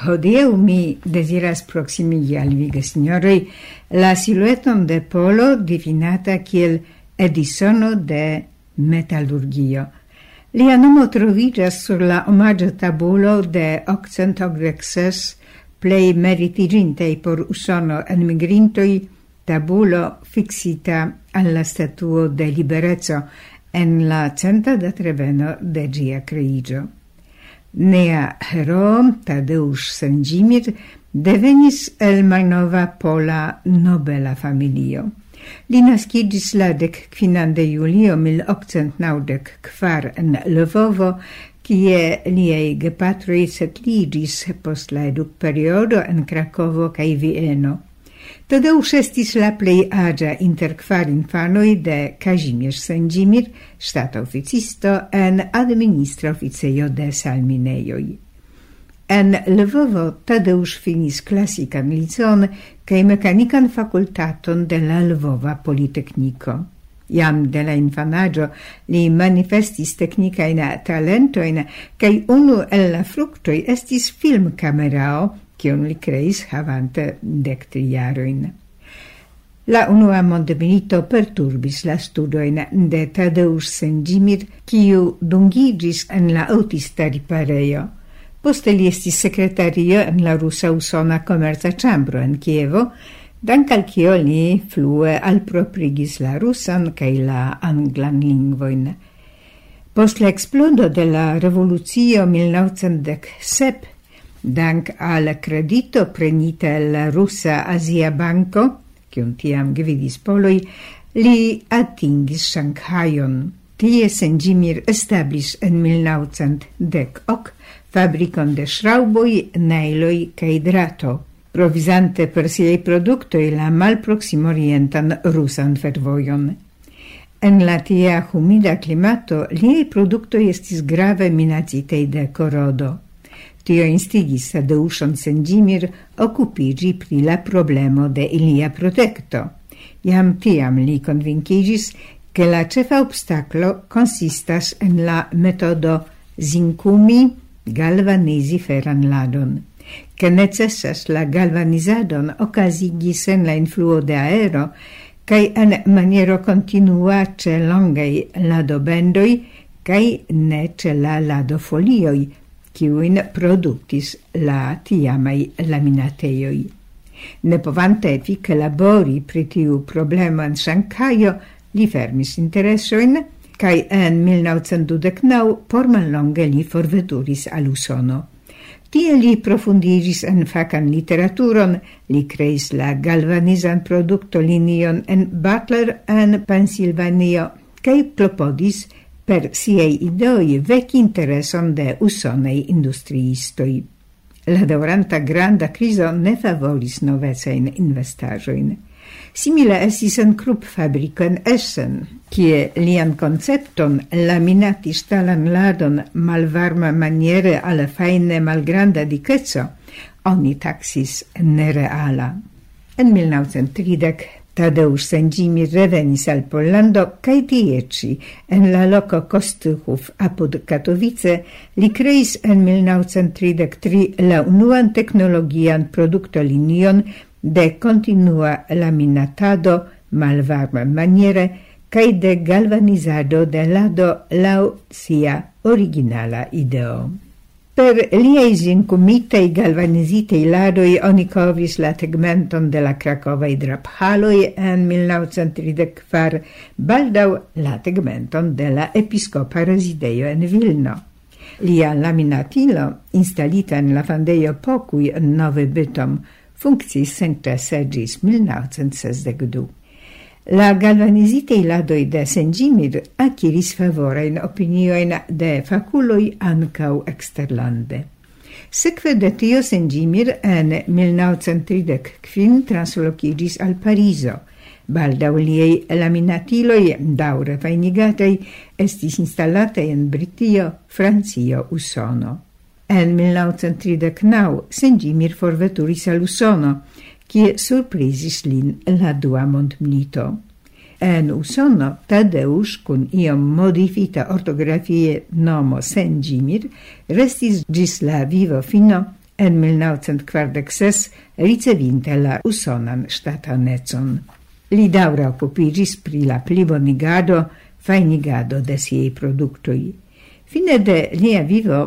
Hodiaŭ mi deziras proksimigi al vi, gesinjoroj, la silueton de polo difinata kiel Edisono de metalurgio. Lia nomo troviĝas sur la omaĝa tabulo de 886 plej meritiĝintaj por Usono enmigrintoj, tabulo fixita al la Statuo de Libereco en la 100. datreveno de ĝia kreiĝo. Nia heroo, Tadeusz Sędzimir, devenis el malnova pola nobela familio. Li naskiĝis la 15. de julio 1894 en Lvovo, kie liaj gepatroj setliĝis post la edukperiodo en Krakovo kaj Vieno. Tadeusz estis la plej aĝa inter 4 infanoj de Kazimierz Sędzimir, ŝtata oficisto en administra oficejo de salminejoj. En Lvovo Tadeusz finis klasikan liceon kaj mekanikan fakultaton de la Lvova Politekniko. Jam de la infanaĝo li manifestis teknikajn talentojn kaj unu el la fruktoj estis filmkamerao, kiun li kreis havante 13 jarojn. La unua mondmilito perturbis la studojn de Tadeusz Sędzimir, kiu dungiĝis en la aŭtista riparejo. Poste li estis sekretario en la rusa-usona komerca ĉambro en Kievo, dank al kio li flue alproprigis la rusan kaj la anglan lingvojn. Post la eksplodo de la revolucio 1917, dank al credito prenita el la russa Azia Banko, kiun tiam gvidis poloj, li atingis Ŝanghajon. Tie Sędzimir establis en 1910 fabrikon de ŝraŭboj, najloj kaj drato, provizante per siaj produktoj la malproksimorientan rusan fervojon. En la tia humida klimato liaj produktoj estis grave minacitaj de korodo. Tio instigis Tadeuszon Sędzimir okupiĝi pri la problemo de ilia protekto. Jam tiam li konvinkigis, ke la ĉefa obstaklo konsistas en la metodo zinkumi galvanizi feran ladon, ke necesas la galvanizadon okazigi sen la influo de aero kaj en maniero kontinua ĉe longaj ladobendoj kaj ne ĉe la ladofolioj, kiujn produktis la tiamaj laminatejoj. Ne povante efike labori pri tiu problemo en Ŝanghajo, li fermis interesojn kaj en 1929 por mallonge li forveturis al Usono. Tie li profundiĝis en fakan literaturon, li kreis la galvanizan produktolinion en Butler en Pensilvanio kaj klopodis per siei ideoj veki intereson de usonaj industriistoj. La daŭranta granda krizo ne favoris novecajn investaĵojn. Simile estis en Krupp-fabriko en Essen, kie lian koncepton laminati ŝtalan ladon malvarma maniere al fajne malgranda dikeco oni taksis nereala. En 1930 Tadeusz Sędzimir revenis al Pollando kaj tie ĉi en la loko Kostychów apud Katowice li kreis en 1933 la unuan teknologian produktolinion de kontinua laminatado malvarma maniere kaj de galvanizado de lado laŭ sia originala ideo. Per liaj zinkumitaj galvanizitaj ladoj oni kovris la tegmenton de la krakovaj draphaloj en 1934, baldaŭ la tegmenton de la episkopa rezidejo en Vilno. Lia laminatilo, instalita en la fandejo Pokój en Nowy Bytom, funkciis senĉese ĝis 1962. La galvanizitaj ladoj de Sędzimir akiris favorajn opiniojn de fakuloj ankaŭ eksterlande. Sekve de tio Sędzimir en 1935 translokiĝis al Parizo. Baldaŭ liaj laminatiloj daŭre fajnigataj estis instalataj en Britio, Francio, Usono. En 1939 Sędzimir forveturis al Usono, kie surprizis lin la dua mondmilito. En Usono, Tadeusz, kun iom modifita ortografie nomo Sędzimir, restis ĝis la vivo fino en 1946 ricevinte la usonan ŝtatanecon. Li daŭre okupiĝis pri la plibonigado, fajnigado de siaj produktoj. Fine de lia vivo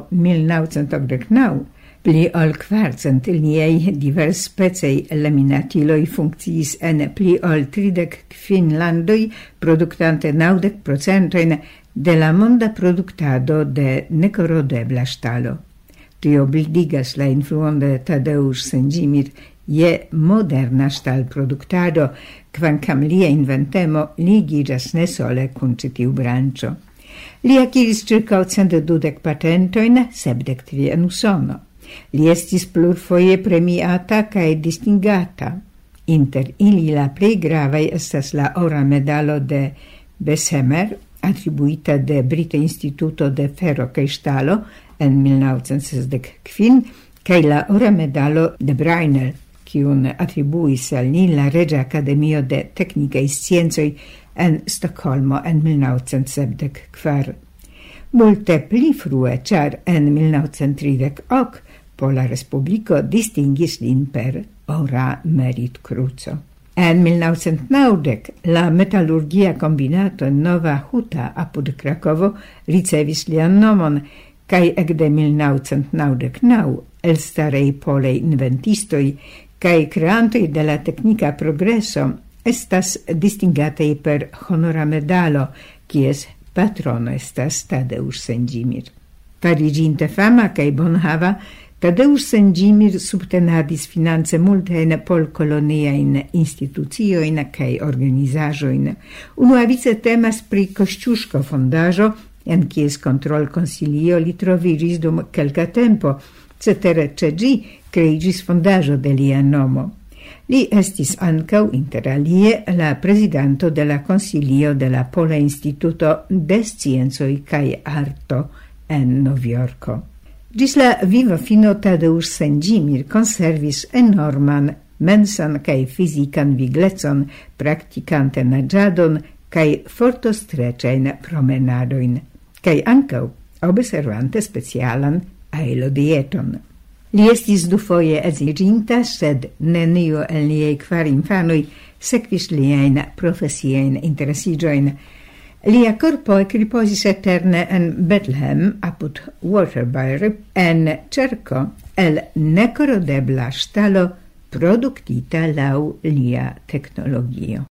1989 pli ol 400 liaj diversspecaj laminatiloj funkciis en pli ol 35 landoj, produktante 90% de la monda produktado de nekorodebla ŝtalo. Tio bildigas la influon de Tadeusz Sędzimir je moderna ŝtalproduktado, kvankam lia inventemo ligiĝas ne sole kun ĉi tiu branĉo. Li akiris ĉirkaŭ 120 patentojn, 73 en Usono. Li estis plurfoje premiata kaj distingata. Inter ili la plej gravaj estas la ora medalo de Bessemer, attribuita de Brita Instituto de Ferro kaj Ŝtalo en 1965, kaj la ora medalo de Brunel, kiun attribuis al li la Reĝa Akademio de Teknikaj Sciencoj en Stokholmo en 1974. Multe pli frue, ĉar en 1938 Pola Respubliko distingis lin per ora meritkruco. En 1990 la metalurgia kombinato Nova Huta apud Krakovo ricevis lian nomon, kaj ekde 1999 elstaraj polaj inventistoj kaj kreantoj de la teknika progreso estas distingataj per honora medalo, kies patrono estas Tadeusz Sędzimir. Fariĝinte fama kaj bonhava, Tadeusz Sędzimir subtenadis finance multajn polkoloniajn instituciojn kaj organizaĵojn. Unuavice temas pri Kościuszko fondaĵo, en kies kontrolkonsilio li troviĝis dum kelka tempo, cetere ĉe ĝi kreiĝis fondaĵo de lia nomo. Li estis ankaŭ inter alie la prezidanto de la konsilio de la Pola Instituto de Sciencoj kaj Arto en Novjorko. Ĝis la viva fino Tadeusz Sędzimir konservis enorman mensan kaj fizikan viglecon, praktikante naĝadon kaj fortostreĉajn promenadojn, kaj ankaŭ observante specialan aerodieton. Li estis dufoje edziĝinta, sed neniu el liaj 4 infanoj sekvis liajn profesiajn interesiĝojn. Lia corpo ekriposis eterne en Bethlehem apud Waterbury en cerco el nekorodebla ŝtalo produktita laŭ lia teknologio.